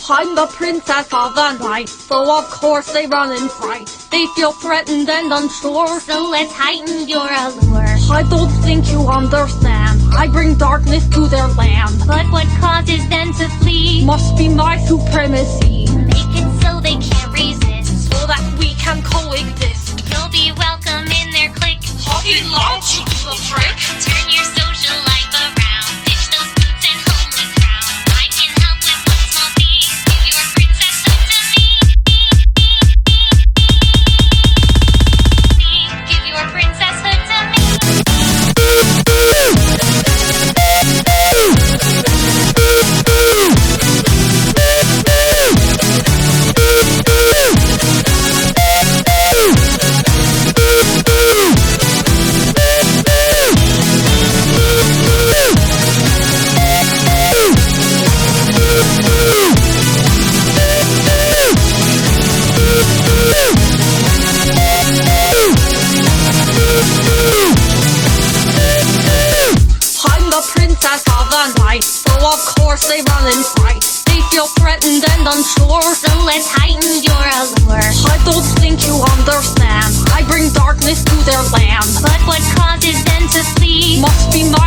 I'm the princess of the night, so of course they run in fright. They feel threatened and unsure, so let's heighten your allure. I don't think you understand, I bring darkness to their land. But what causes them to flee must be my supremacy. Make it so they can't resist, so that we can coexist. You'll be welcome in their clique. Hockey launch, you little prick. Turn your social life around. Ditch those boots and homeless crowd. I can help with one small thing. Give your princess hood to me. Give your princess hood to me. I'm the princess of the night, so of course they run in fright. They feel threatened and unsure, so let's heighten your allure. I don't think you understand, I bring darkness to their land. But what causes them to flee must be my